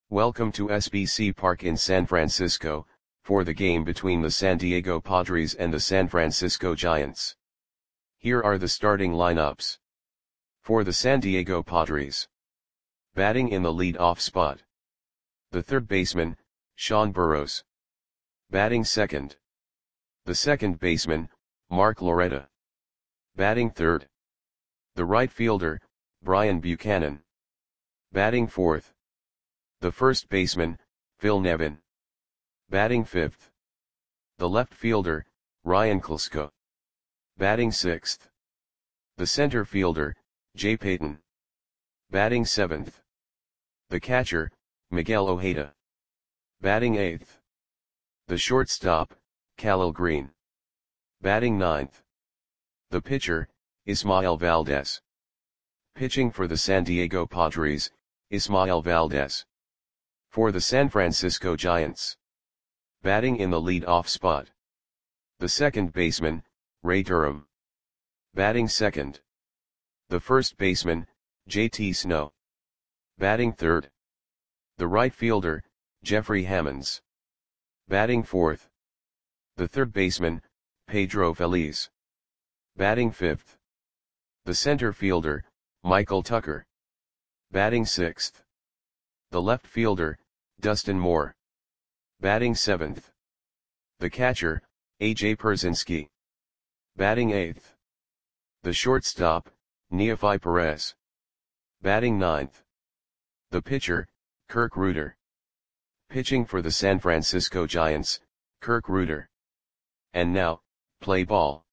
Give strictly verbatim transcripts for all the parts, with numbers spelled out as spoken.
Welcome to S B C Park in San Francisco, for the game between the San Diego Padres and the San Francisco Giants. Here are the starting lineups. For the San Diego Padres. Batting in the lead-off spot. The third baseman, Sean Burroughs. Batting second. The second baseman, Mark Loretta. Batting third. The right fielder, Brian Buchanan. Batting fourth. The first baseman, Phil Nevin. Batting fifth. The left fielder, Ryan Klesko. Batting sixth. The center fielder, Jay Payton. Batting seventh. The catcher, Miguel Ojeda. Batting eighth. The shortstop, Khalil Green. Batting ninth. The pitcher, Ismael Valdez. Pitching for the San Diego Padres, Ismael Valdez. For the San Francisco Giants. Batting in the lead-off spot. The second baseman, Ray Durham. Batting second. The first baseman, J T Snow. Batting third. The right fielder, Jeffrey Hammonds. Batting fourth. The third baseman, Pedro Feliz. Batting fifth. The center fielder, Michael Tucker. Batting sixth. The left fielder, Dustin Moore. Batting seventh. The catcher, A J Pierzynski. Batting eighth. The shortstop, Neofi Perez. Batting ninth. The pitcher, Kirk Reuter. Pitching for the San Francisco Giants, Kirk Reuter. And now, play ball.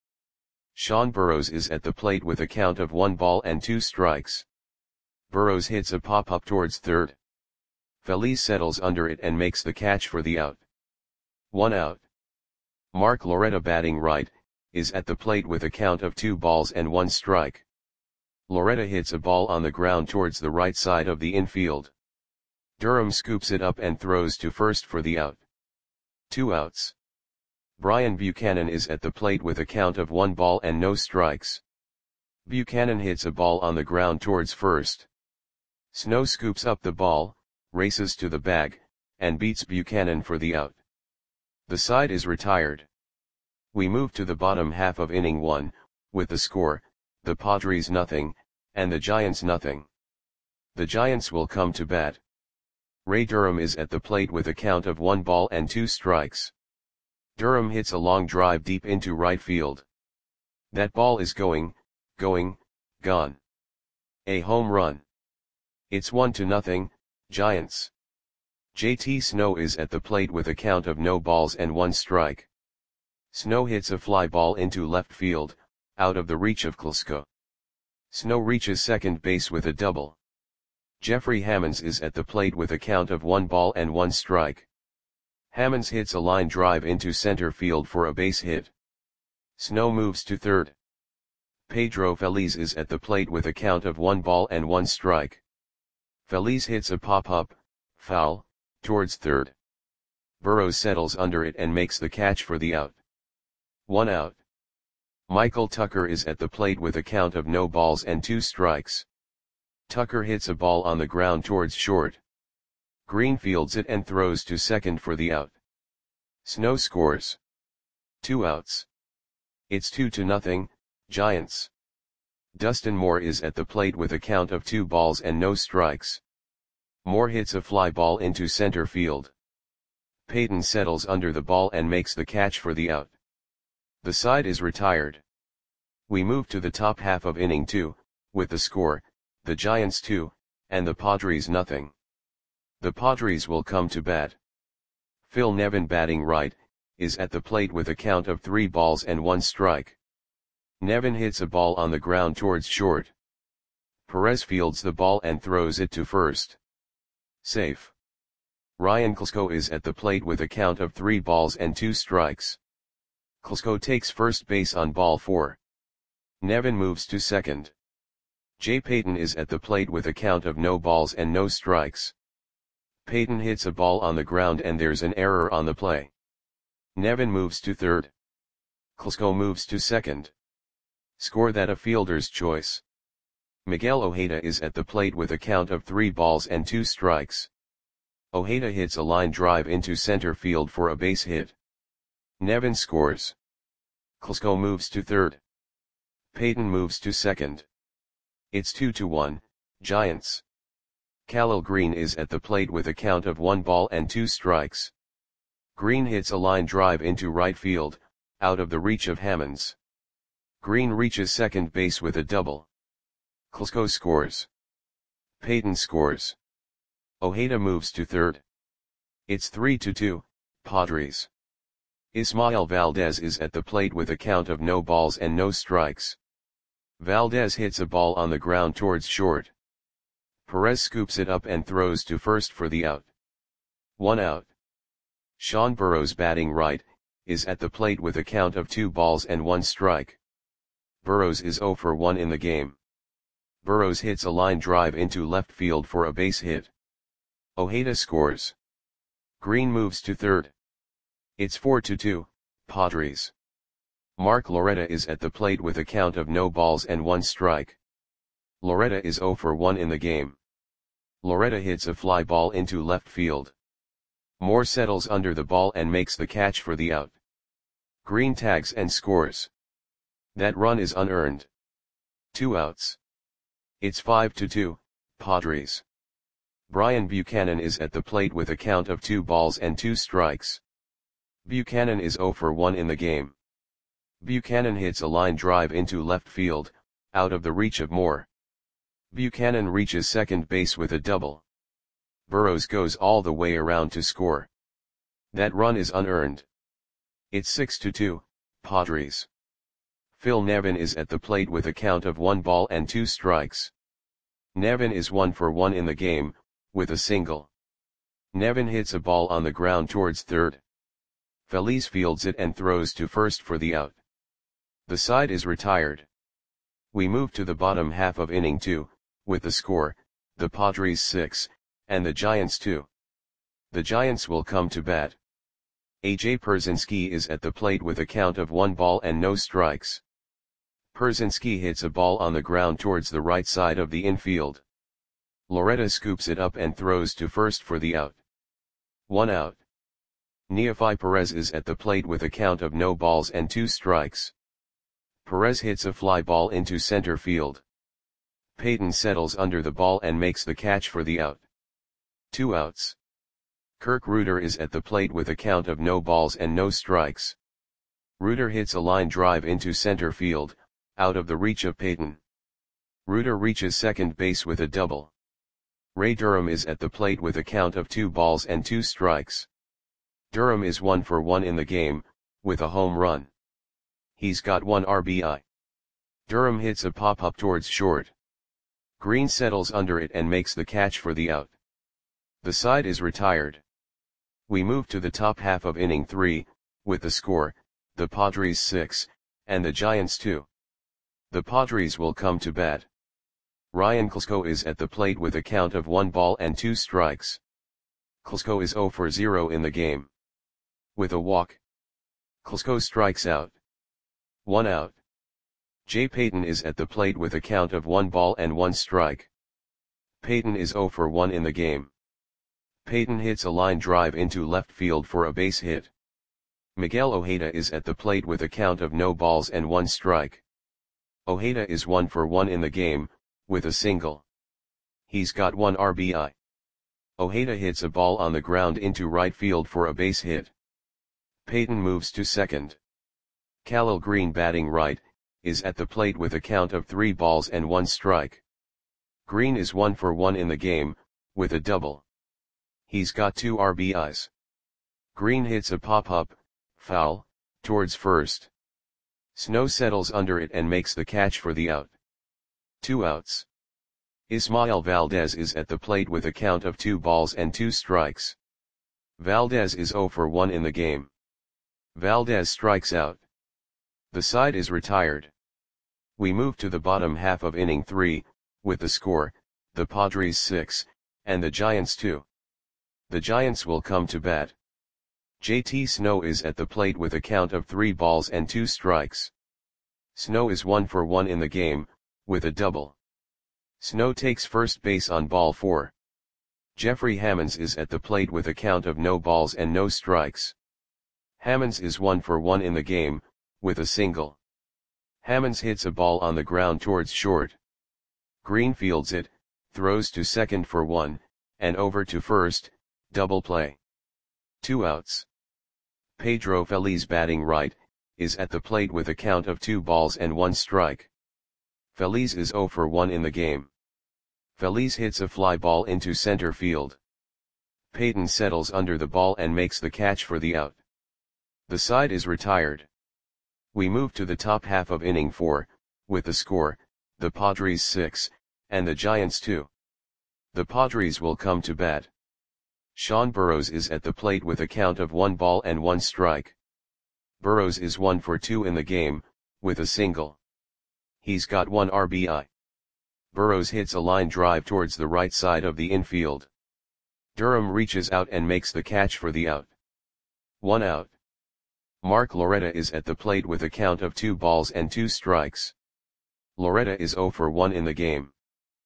Sean Burroughs is at the plate with a count of one ball and two strikes. Burroughs hits a pop-up towards third. Feliz settles under it and makes the catch for the out. One out. Mark Loretta, batting right, is at the plate with a count of two balls and one strike. Loretta hits a ball on the ground towards the right side of the infield. Durham scoops it up and throws to first for the out. Two outs. Brian Buchanan is at the plate with a count of one ball and no strikes. Buchanan hits a ball on the ground towards first. Snow scoops up the ball, races to the bag, and beats Buchanan for the out. The side is retired. We move to the bottom half of inning one, with the score, the Padres nothing, and the Giants nothing. The Giants will come to bat. Ray Durham is at the plate with a count of one ball and two strikes. Durham hits a long drive deep into right field. That ball is going, going, gone. A home run. It's one to nothing, Giants. J T Snow is at the plate with a count of no balls and one strike. Snow hits a fly ball into left field, out of the reach of Klesko. Snow reaches second base with a double. Jeffrey Hammonds is at the plate with a count of one ball and one strike. Hammonds hits a line drive into center field for a base hit. Snow moves to third. Pedro Feliz is at the plate with a count of one ball and one strike. Feliz hits a pop-up, foul, towards third. Burroughs settles under it and makes the catch for the out. One out. Michael Tucker is at the plate with a count of no balls and two strikes. Tucker hits a ball on the ground towards short. Green fields it and throws to second for the out. Snow scores. Two outs. It's two to nothing, Giants. Dustin Moore is at the plate with a count of two balls and no strikes. Moore hits a fly ball into center field. Payton settles under the ball and makes the catch for the out. The side is retired. We move to the top half of inning two, with the score, the Giants two, and the Padres nothing. The Padres will come to bat. Phil Nevin, batting right, is at the plate with a count of three balls and one strike. Nevin hits a ball on the ground towards short. Perez fields the ball and throws it to first. Safe. Ryan Klesko is at the plate with a count of three balls and two strikes. Klesko takes first base on ball four. Nevin moves to second. Jay Payton is at the plate with a count of no balls and no strikes. Payton hits a ball on the ground and there's an error on the play. Nevin moves to third. Klesko moves to second. Score that a fielder's choice. Miguel Ojeda is at the plate with a count of three balls and two strikes. Ojeda hits a line drive into center field for a base hit. Nevin scores. Klesko moves to third. Payton moves to second. It's two to one, Giants. Khalil Green is at the plate with a count of one ball and two strikes. Green hits a line drive into right field, out of the reach of Hammonds. Green reaches second base with a double. Klesko scores. Payton scores. Ojeda moves to third. It's three to two, Padres. Ismael Valdez is at the plate with a count of no balls and no strikes. Valdez hits a ball on the ground towards short. Perez scoops it up and throws to first for the out. One out. Sean Burrows, batting right, is at the plate with a count of two balls and one strike. Burrows is zero for one in the game. Burrows hits a line drive into left field for a base hit. Ojeda scores. Green moves to third. It's four to two, Padres. Mark Loretta is at the plate with a count of no balls and one strike. Loretta is zero for one in the game. Loretta hits a fly ball into left field. Moore settles under the ball and makes the catch for the out. Green tags and scores. That run is unearned. Two outs. It's five to two, Padres. Brian Buchanan is at the plate with a count of two balls and two strikes. Buchanan is zero for one in the game. Buchanan hits a line drive into left field, out of the reach of Moore. Buchanan reaches second base with a double. Burrows goes all the way around to score. That run is unearned. It's six to two, Padres. Phil Nevin is at the plate with a count of one ball and two strikes. Nevin is one for one in the game, with a single. Nevin hits a ball on the ground towards third. Feliz fields it and throws to first for the out. The side is retired. We move to the bottom half of inning two, with the score, the Padres six, and the Giants two. The Giants will come to bat. A J Pierzynski is at the plate with a count of one ball and no strikes. Pierzynski hits a ball on the ground towards the right side of the infield. Loretta scoops it up and throws to first for the out. One out. Neofi Perez is at the plate with a count of no balls and two strikes. Perez hits a fly ball into center field. Payton settles under the ball and makes the catch for the out. Two outs. Kirk Reuter is at the plate with a count of no balls and no strikes. Reuter hits a line drive into center field, out of the reach of Payton. Reuter reaches second base with a double. Ray Durham is at the plate with a count of two balls and two strikes. Durham is one for one in the game, with a home run. He's got one R B I. Durham hits a pop-up towards short. Green settles under it and makes the catch for the out. The side is retired. We move to the top half of inning three, with the score, the Padres six, and the Giants two. The Padres will come to bat. Ryan Klesko is at the plate with a count of one ball and two strikes. Klesko is zero for zero in the game. With a walk, Klesko strikes out. One out. Jay Payton is at the plate with a count of one ball and one strike. Payton is zero for one in the game. Payton hits a line drive into left field for a base hit. Miguel Ojeda is at the plate with a count of no balls and one strike. Ojeda is one for one in the game, with a single. He's got one R B I. Ojeda hits a ball on the ground into right field for a base hit. Payton moves to second. Khalil Green, batting right, is at the plate with a count of three balls and one strike. Green is one for one in the game, with a double. He's got two R B Is. Green hits a pop-up, foul, towards first. Snow settles under it and makes the catch for the out. Two outs. Ismael Valdez is at the plate with a count of two balls and two strikes. Valdez is zero for one in the game. Valdez strikes out. The side is retired. We move to the bottom half of inning three, with the score, the Padres six, and the Giants two. The Giants will come to bat. J T Snow is at the plate with a count of three balls and two strikes. Snow is one for one in the game, with a double. Snow takes first base on ball four. Jeffrey Hammonds is at the plate with a count of no balls and no strikes. Hammonds is one for one in the game, with a single. Hammonds hits a ball on the ground towards short. Green fields it, throws to second for one, and over to first, double play. Two outs. Pedro Feliz batting right, is at the plate with a count of two balls and one strike. Feliz is zero for one in the game. Feliz hits a fly ball into center field. Peyton settles under the ball and makes the catch for the out. The side is retired. We move to the top half of inning four, with the score, the Padres six, and the Giants two. The Padres will come to bat. Sean Burrows is at the plate with a count of one ball and one strike. Burrows is one for two in the game, with a single. He's got one R B I. Burrows hits a line drive towards the right side of the infield. Durham reaches out and makes the catch for the out. One out. Mark Loretta is at the plate with a count of two balls and two strikes. Loretta is zero for one in the game.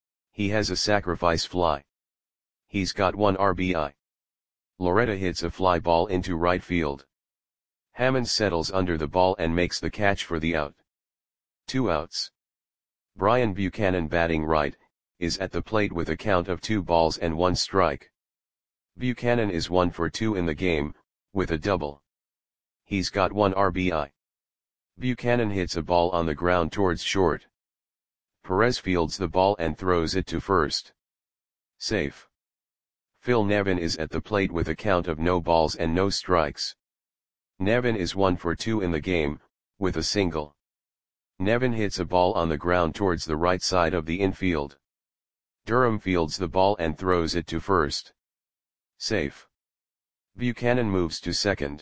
He has a sacrifice fly. He's got one R B I. Loretta hits a fly ball into right field. Hammond settles under the ball and makes the catch for the out. Two outs. Brian Buchanan batting right, is at the plate with a count of two balls and one strike. Buchanan is one for two in the game, with a double. He's got one R B I. Buchanan hits a ball on the ground towards short. Perez fields the ball and throws it to first. Safe. Phil Nevin is at the plate with a count of no balls and no strikes. Nevin is one for two in the game, with a single. Nevin hits a ball on the ground towards the right side of the infield. Durham fields the ball and throws it to first. Safe. Buchanan moves to second.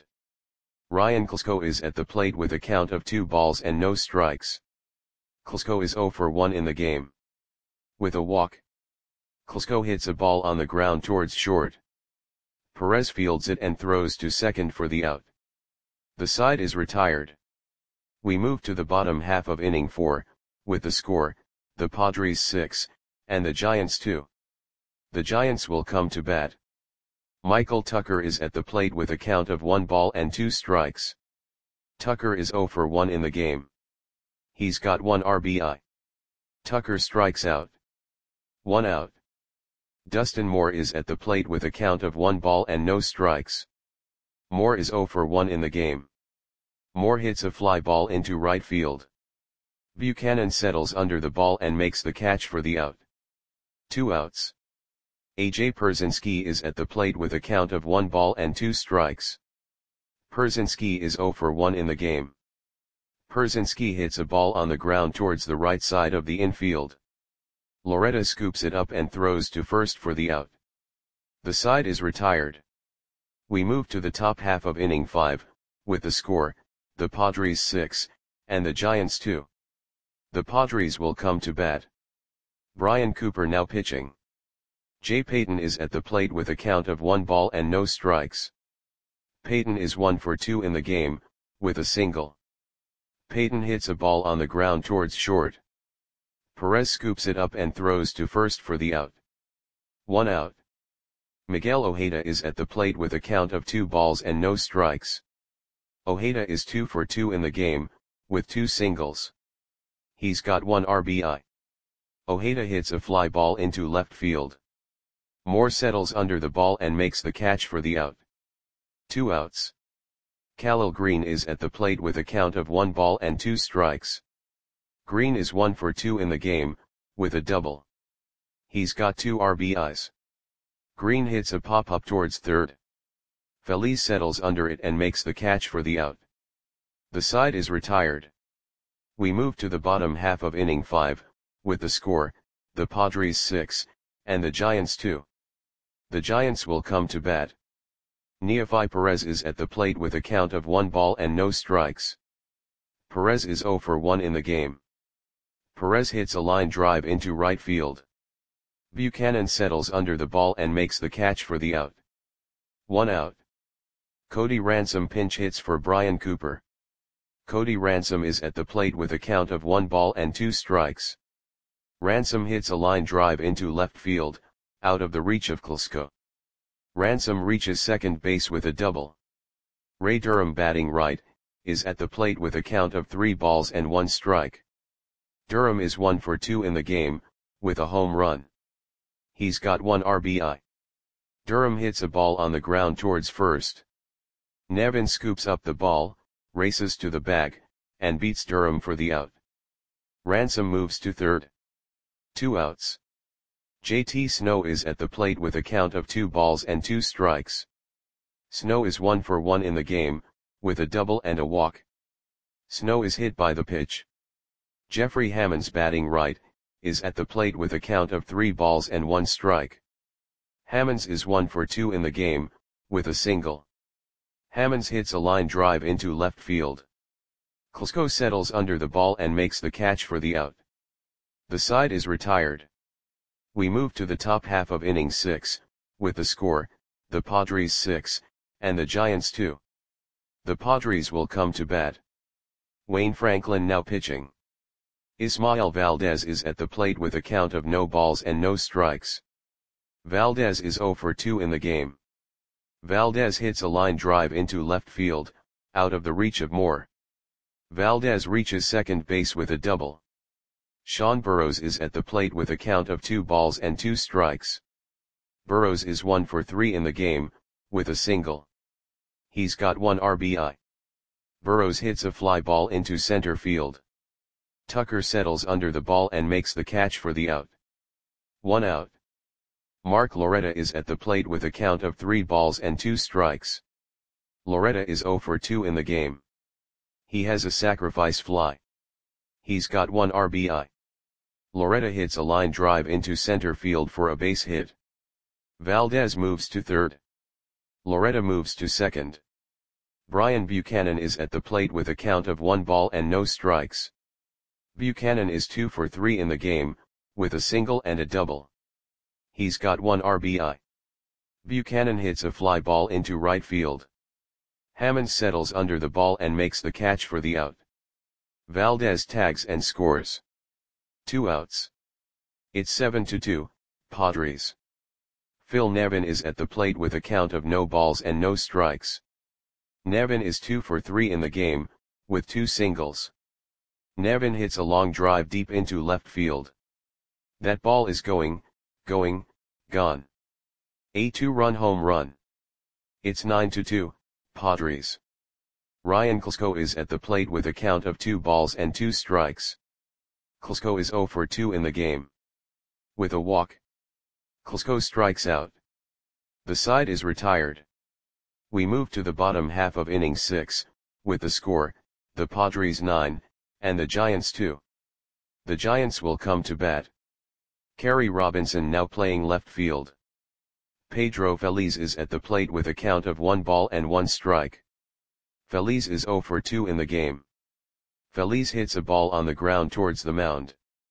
Ryan Klesko is at the plate with a count of two balls and no strikes. Klesko is zero for one in the game. With a walk. Klesko hits a ball on the ground towards short. Perez fields it and throws to second for the out. The side is retired. We move to the bottom half of inning four, with the score, the Padres six, and the Giants two. The Giants will come to bat. Michael Tucker is at the plate with a count of one ball and two strikes. Tucker is zero for one in the game. He's got one R B I. Tucker strikes out. One out. Dustin Moore is at the plate with a count of one ball and no strikes. Moore is zero for one in the game. Moore hits a fly ball into right field. Buchanan settles under the ball and makes the catch for the out. Two outs. A J Pierzynski is at the plate with a count of one ball and two strikes. Pierzynski is zero for one in the game. Pierzynski hits a ball on the ground towards the right side of the infield. Loretta scoops it up and throws to first for the out. The side is retired. We move to the top half of inning five, with the score, the Padres six, and the Giants two. The Padres will come to bat. Brian Cooper now pitching. Jay Payton is at the plate with a count of one ball and no strikes. Payton is one for two in the game, with a single. Payton hits a ball on the ground towards short. Perez scoops it up and throws to first for the out. One out. Miguel Ojeda is at the plate with a count of two balls and no strikes. Ojeda is two for two in the game, with two singles. He's got one R B I. Ojeda hits a fly ball into left field. Moore settles under the ball and makes the catch for the out. Two outs. Khalil Green is at the plate with a count of one ball and two strikes. Green is one for two in the game, with a double. He's got two R B Is. Green hits a pop-up towards third. Feliz settles under it and makes the catch for the out. The side is retired. We move to the bottom half of inning five, with the score, the Padres six, and the Giants two. The Giants will come to bat. Neefi Perez is at the plate with a count of one ball and no strikes. Perez is zero for one in the game. Perez hits a line drive into right field. Buchanan settles under the ball and makes the catch for the out. One out. Cody Ransom pinch hits for Brian Cooper. Cody Ransom is at the plate with a count of one ball and two strikes. Ransom hits a line drive into left field, out of the reach of Klesko. Ransom reaches second base with a double. Ray Durham batting right, is at the plate with a count of three balls and one strike. Durham is one for two in the game, with a home run. He's got one R B I. Durham hits a ball on the ground towards first. Nevin scoops up the ball, races to the bag, and beats Durham for the out. Ransom moves to third. Two outs. J T Snow is at the plate with a count of two balls and two strikes. Snow is one for one in the game, with a double and a walk. Snow is hit by the pitch. Jeffrey Hammonds batting right, is at the plate with a count of three balls and one strike. Hammonds is one for two in the game, with a single. Hammonds hits a line drive into left field. Klesko settles under the ball and makes the catch for the out. The side is retired. We move to the top half of inning six, with the score, the Padres six, and the Giants two. The Padres will come to bat. Wayne Franklin now pitching. Ismael Valdez is at the plate with a count of no balls and no strikes. Valdez is zero for two in the game. Valdez hits a line drive into left field, out of the reach of Moore. Valdez reaches second base with a double. Sean Burrows is at the plate with a count of two balls and two strikes. Burrows is one for three in the game, with a single. He's got one R B I. Burrows hits a fly ball into center field. Tucker settles under the ball and makes the catch for the out. One out. Mark Loretta is at the plate with a count of three balls and two strikes. Loretta is zero for two in the game. He has a sacrifice fly. He's got one R B I. Loretta hits a line drive into center field for a base hit. Valdez moves to third. Loretta moves to second. Brian Buchanan is at the plate with a count of one ball and no strikes. Buchanan is two for three in the game, with a single and a double. He's got one R B I. Buchanan hits a fly ball into right field. Hammond settles under the ball and makes the catch for the out. Valdez tags and scores. Two outs. It's seven to two, Padres. Phil Nevin is at the plate with a count of no balls and no strikes. Nevin is two for three in the game, with two singles. Nevin hits a long drive deep into left field. That ball is going, going, gone. A two-run home run. It's nine to two, Padres. Ryan Klesko is at the plate with a count of two balls and two strikes. Klesko is zero for two in the game. With a walk. Klesko strikes out. The side is retired. We move to the bottom half of inning six, with the score, the Padres nine, and the Giants two. The Giants will come to bat. Kerry Robinson now playing left field. Pedro Feliz is at the plate with a count of one ball and one strike. Feliz is zero for two in the game. Feliz hits a ball on the ground towards the mound.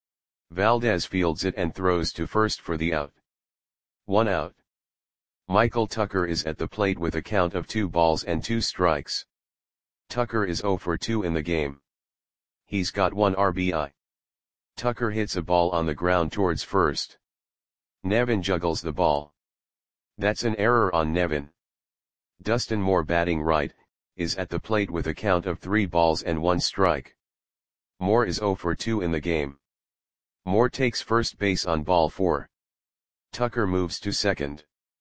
Valdez fields it and throws to first for the out. One out. Michael Tucker is at the plate with a count of two balls and two strikes. Tucker is zero for two in the game. He's got one R B I. Tucker hits a ball on the ground towards first. Nevin juggles the ball. That's an error on Nevin. Dustin Moore batting right, is at the plate with a count of three balls and one strike. Moore is zero for two in the game. Moore takes first base on ball four. Tucker moves to second.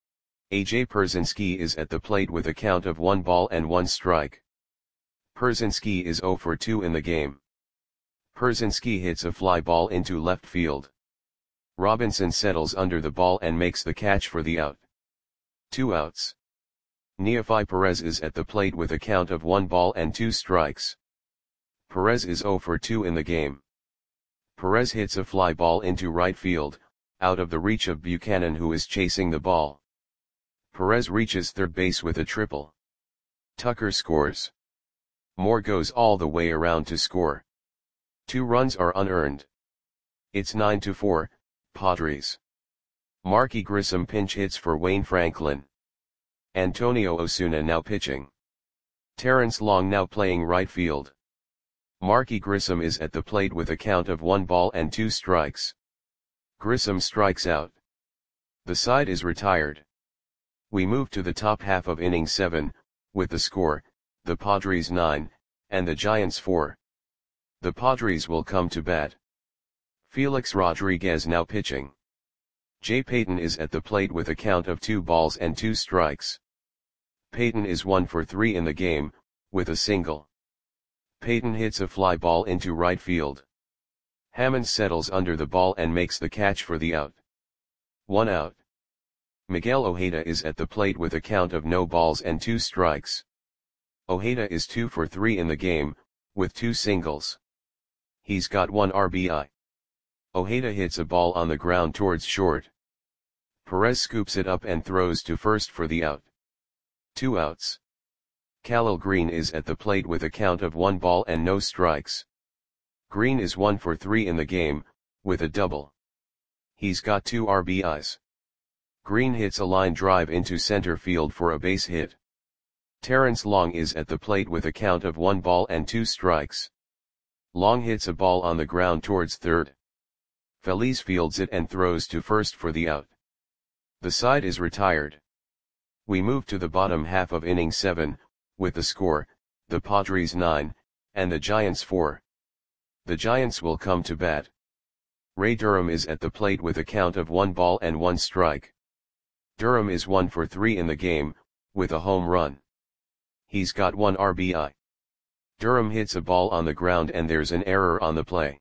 A J Pierzynski is at the plate with a count of one ball and one strike. Pierzynski is zero for two in the game. Pierzynski hits a fly ball into left field. Robinson settles under the ball and makes the catch for the out. Two outs. Neefi Perez is at the plate with a count of one ball and two strikes. Perez is zero for two in the game. Perez hits a fly ball into right field, out of the reach of Buchanan, who is chasing the ball. Perez reaches third base with a triple. Tucker scores. Moore goes all the way around to score. Two runs are unearned. It's nine to four, Padres. Marky Grissom pinch hits for Wayne Franklin. Antonio Osuna now pitching. Terrence Long now playing right field. Marky Grissom is at the plate with a count of one ball and two strikes. Grissom strikes out. The side is retired. We move to the top half of inning seven, with the score, the Padres nine, and the Giants four. The Padres will come to bat. Felix Rodriguez now pitching. Jay Payton is at the plate with a count of two balls and two strikes. Payton is one for three in the game, with a single. Payton hits a fly ball into right field. Hammonds settles under the ball and makes the catch for the out. One out. Miguel Ojeda is at the plate with a count of no balls and two strikes. Ojeda is two for three in the game, with two singles. He's got one R B I. Ojeda hits a ball on the ground towards short. Perez scoops it up and throws to first for the out. Two outs. Khalil Green is at the plate with a count of one ball and no strikes. Green is one for three in the game, with a double. He's got two R B Is. Green hits a line drive into center field for a base hit. Terrence Long is at the plate with a count of one ball and two strikes. Long hits a ball on the ground towards third. Feliz fields it and throws to first for the out. The side is retired. We move to the bottom half of inning seven, with the score, the Padres nine, and the Giants four. The Giants will come to bat. Ray Durham is at the plate with a count of one ball and one strike. Durham is one for three in the game, with a home run. He's got one R B I. Durham hits a ball on the ground and there's an error on the play.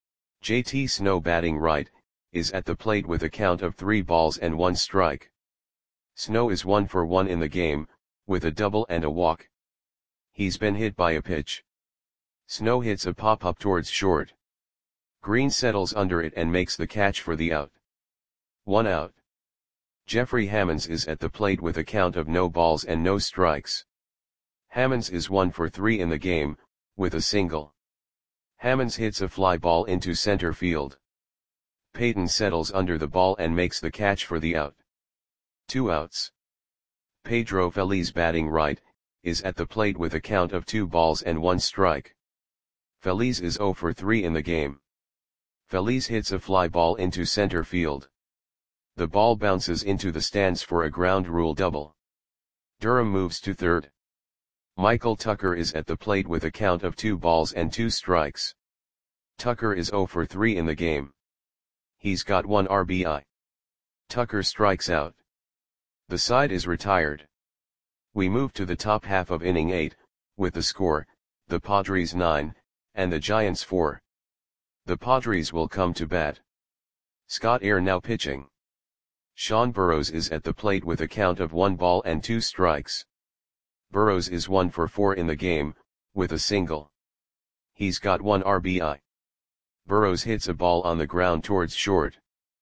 J T Snow batting right, is at the plate with a count of three balls and one strike. Snow is one for one in the game, with a double and a walk. He's been hit by a pitch. Snow hits a pop-up towards short. Green settles under it and makes the catch for the out. One out. Jeffrey Hammonds is at the plate with a count of no balls and no strikes. Hammonds is one for three in the game, with a single. Hammonds hits a fly ball into center field. Payton settles under the ball and makes the catch for the out. Two outs. Pedro Feliz batting right, is at the plate with a count of two balls and one strike. Feliz is zero for three in the game. Feliz hits a fly ball into center field. The ball bounces into the stands for a ground rule double. Durham moves to third. Michael Tucker is at the plate with a count of two balls and two strikes. Tucker is zero for three in the game. He's got one R B I. Tucker strikes out. The side is retired. We move to the top half of inning eight, with the score, the Padres nine, and the Giants four. The Padres will come to bat. Scott Air now pitching. Sean Burrows is at the plate with a count of one ball and two strikes. Burrows is one for four in the game, with a single. He's got one R B I. Burrows hits a ball on the ground towards short.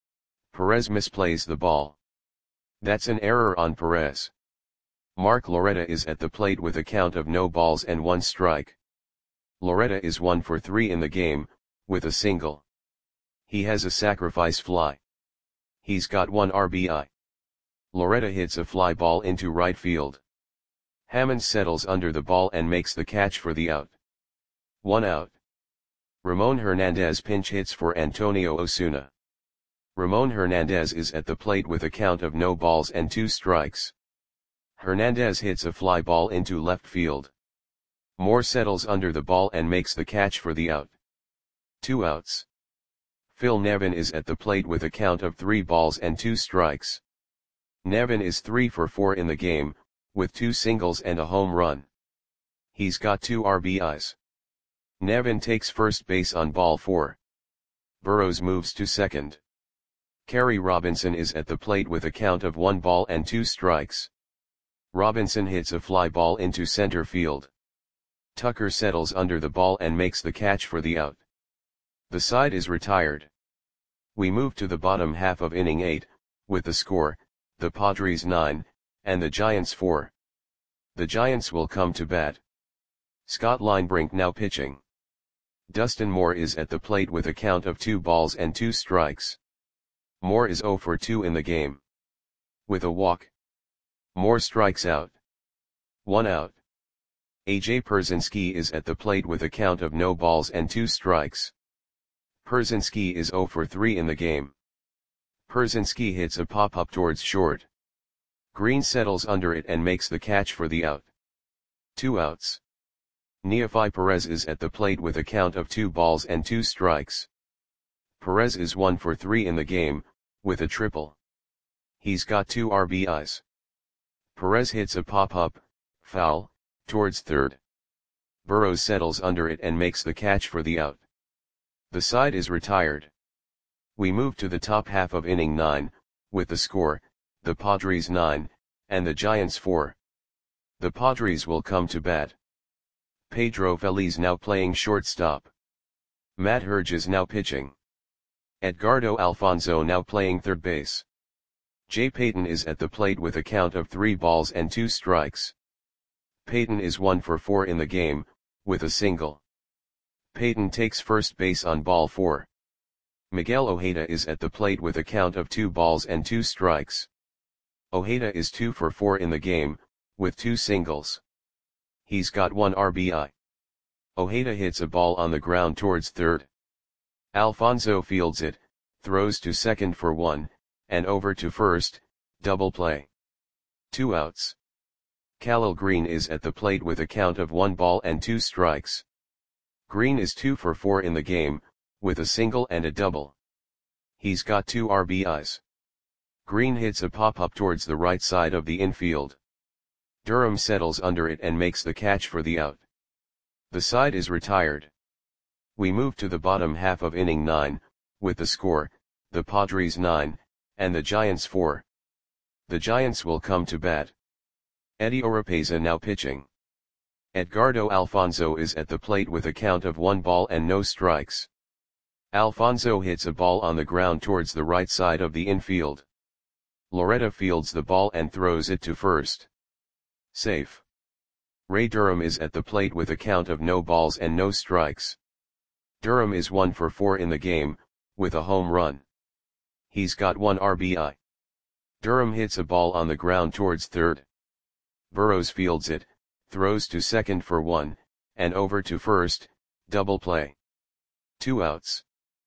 Perez misplays the ball. That's an error on Perez. Mark Loretta is at the plate with a count of no balls and one strike. Loretta is one for three in the game, with a single. He has a sacrifice fly. He's got one R B I. Loretta hits a fly ball into right field. Hammond settles under the ball and makes the catch for the out. One out. Ramon Hernandez pinch hits for Antonio Osuna. Ramon Hernandez is at the plate with a count of no balls and two strikes. Hernandez hits a fly ball into left field. Moore settles under the ball and makes the catch for the out. Two outs. Phil Nevin is at the plate with a count of three balls and two strikes. Nevin is three for four in the game, with two singles and a home run. He's got two R B Is. Nevin takes first base on ball four. Burrows moves to second. Kerry Robinson is at the plate with a count of one ball and two strikes. Robinson hits a fly ball into center field. Tucker settles under the ball and makes the catch for the out. The side is retired. We move to the bottom half of inning eight, with the score, the Padres nine, and the Giants four. The Giants will come to bat. Scott Linebrink now pitching. Dustin Moore is at the plate with a count of two balls and two strikes. Moore is zero for two in the game. With a walk. Moore strikes out. One out. A J Pierzynski is at the plate with a count of no balls and two strikes. Pierzynski is zero for three in the game. Pierzynski hits a pop-up towards short. Green settles under it and makes the catch for the out. Two outs. Neofi Perez is at the plate with a count of two balls and two strikes. Perez is one for three in the game, with a triple. He's got two R B Is. Perez hits a pop-up, foul, towards third. Burrows settles under it and makes the catch for the out. The side is retired. We move to the top half of inning nine, with the score, the Padres nine, and the Giants four. The Padres will come to bat. Pedro Feliz now playing shortstop. Matt Herge is now pitching. Edgardo Alfonzo now playing third base. Jay Payton is at the plate with a count of three balls and two strikes. Payton is one for four in the game, with a single. Payton takes first base on ball four. Miguel Ojeda is at the plate with a count of two balls and two strikes. Ojeda is two for four in the game, with two singles. He's got one R B I. Ojeda hits a ball on the ground towards third. Alfonzo fields it, throws to second for one, and over to first, double play. Two outs. Khalil Green is at the plate with a count of one ball and two strikes. Green is two for four in the game, with a single and a double. He's got two R B Is. Green hits a pop-up towards the right side of the infield. Durham settles under it and makes the catch for the out. The side is retired. We move to the bottom half of inning nine, with the score, the Padres nine, and the Giants four. The Giants will come to bat. Eddie Oropeza now pitching. Edgardo Alfonzo is at the plate with a count of one ball and no strikes. Alfonzo hits a ball on the ground towards the right side of the infield. Loretta fields the ball and throws it to first. Safe. Ray Durham is at the plate with a count of no balls and no strikes. Durham is one for four in the game, with a home run. He's got one R B I. Durham hits a ball on the ground towards third. Burrows fields it, throws to second for one, and over to first, double play. Two outs.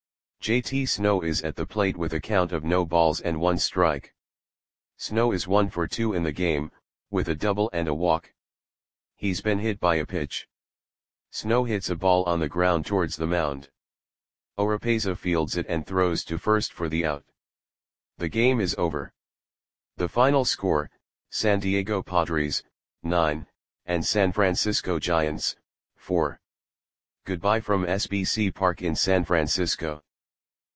J T Snow is at the plate with a count of no balls and one strike. Snow is one for two in the game, with a double and a walk. He's been hit by a pitch. Snow hits a ball on the ground towards the mound. Oropeza fields it and throws to first for the out. The game is over. The final score, San Diego Padres, nine, and San Francisco Giants, four. Goodbye from S B C Park in San Francisco.